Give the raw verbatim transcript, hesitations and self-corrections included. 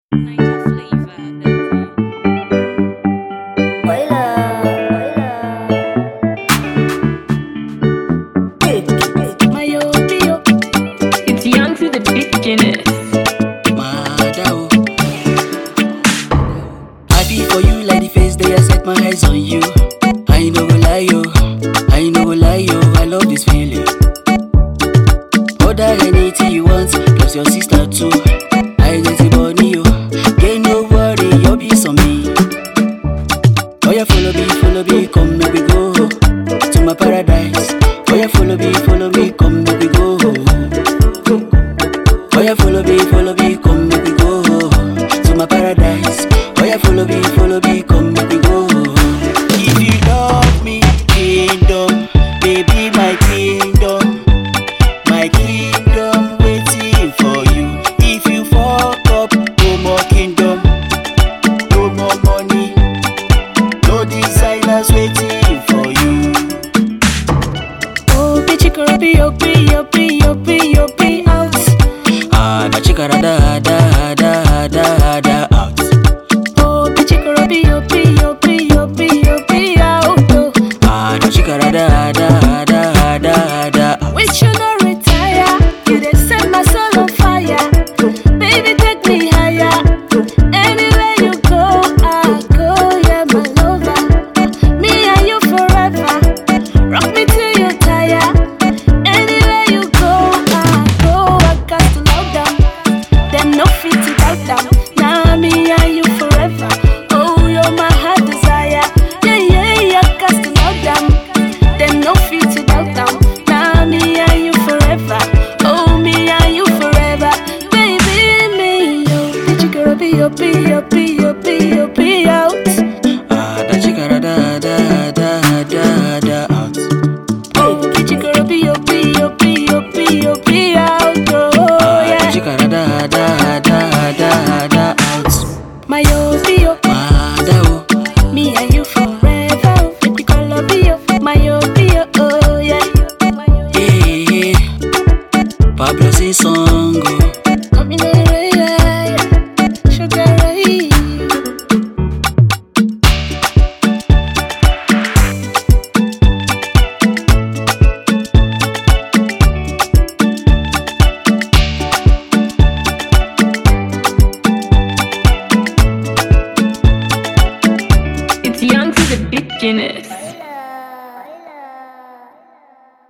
Niger flavor. Baila, baila. Mayo, Pio. It's young to the beginners. Madao. Happy for you like the face day I set my eyes on you. I know go lie yo, I know go lie yo, I love this feeling. Order anything you want, plus your sister too. I get the money yo, get no worry, your peace on me. Oh yeah, follow me, follow me, come make we go to my paradise. Oh yeah, follow me, follow me, come make we go. Oh yeah, follow me, follow me, come make we go to my paradise. Oh yeah, follow me, follow me, come make we go. If you love me, kingdom, baby, my kingdom, my kingdom waiting for you. If you fuck up, no more kingdom, no more money, no designers waiting for you. Oh, bitch, you could be, oh, be, oh, be, oh, be, oh, be out. Ah, da chika da da da da da da out. Oh, bitch, you could be, oh, be, oh, be, oh, be, oh, be out. Oh. Ah, da chika da da da da da da out. Wish you no retire. You done set my soul on fire. Baby, take me higher. Anywhere you go, I go. Yeah, my lover. Me and you forever. Rock me till you tire. Anywhere you go, I go. I got to love them. Them no fit to doubt them. Now me and you forever. Oh, you're my heart desire. Yeah, yeah, yeah, I got to love them. Them no fit to doubt them. Now me and you forever. Oh, me and you forever. Baby, me, yo. Did you girl be your be your be your be your be out? Ah, da chika da da da da da da out. Oh, did you girl be your be your be your be your be out? Oh, Ah, da yeah. chika da da da da da da out. My yo, be yo. Madao. Me and you forever. Baby, call up be yo. My yo, be yo. Oh, yeah. Yeah, Pablo say song. Oh. Come in the